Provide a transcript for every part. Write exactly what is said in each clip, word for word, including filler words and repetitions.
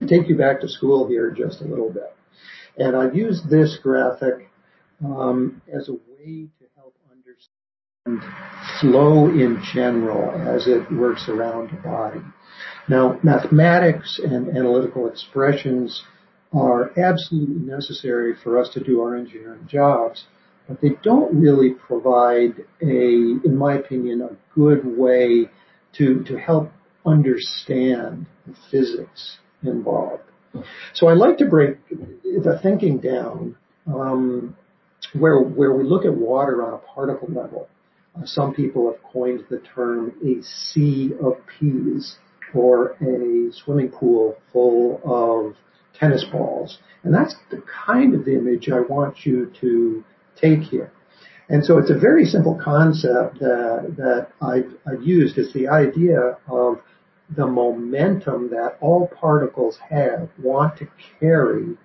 take you back to school here just a little bit. And I've used this graphic um, as a way to help understand flow in general as it works around the body. Now, mathematics and analytical expressions are absolutely necessary for us to do our engineering jobs, but they don't really provide a, in my opinion, a good way to, to help understand the physics involved. So I like to break the thinking down um, where, where we look at water on a particle level. Uh, some people have coined the term a sea of peas, or a swimming pool full of tennis balls. And that's the kind of image I want you to take here. And so it's a very simple concept that, that I've, I've used. It's the idea of the momentum that all particles have, want to carry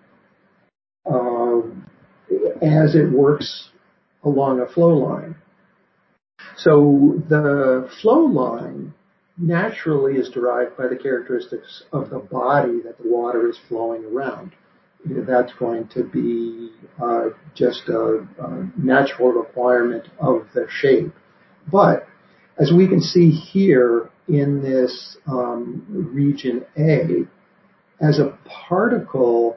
um, as it works along a flow line. So the flow line naturally is derived by the characteristics of the body that the water is flowing around. You know, that's going to be uh, just a, a natural requirement of the shape. But as we can see here in this um, region A, as a particle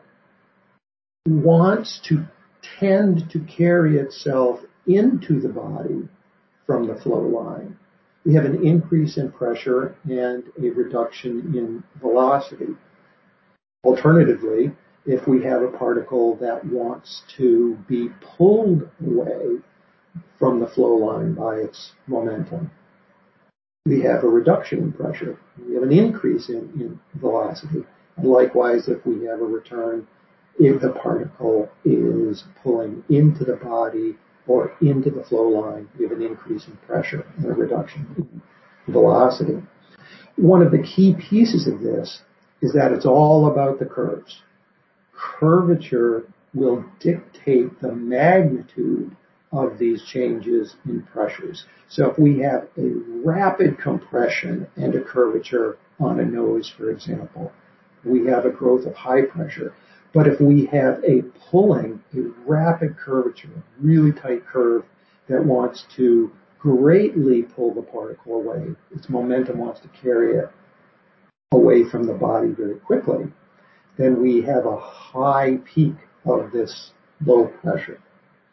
wants to tend to carry itself into the body from the flow line, we have an increase in pressure and a reduction in velocity. Alternatively, if we have a particle that wants to be pulled away from the flow line by its momentum, we have a reduction in pressure. We have an increase in, in velocity. And likewise, if we have a return, if the particle is pulling into the body or into the flow line, we have an increase in pressure and a reduction in velocity. One of the key pieces of this is that it's all about the curves. Curvature will dictate the magnitude of these changes in pressures. So if we have a rapid compression and a curvature on a nose, for example, we have a growth of high pressure. But if we have a pulling, a rapid curvature, a really tight curve that wants to greatly pull the particle away, its momentum wants to carry it away from the body very quickly, then we have a high peak of this low pressure.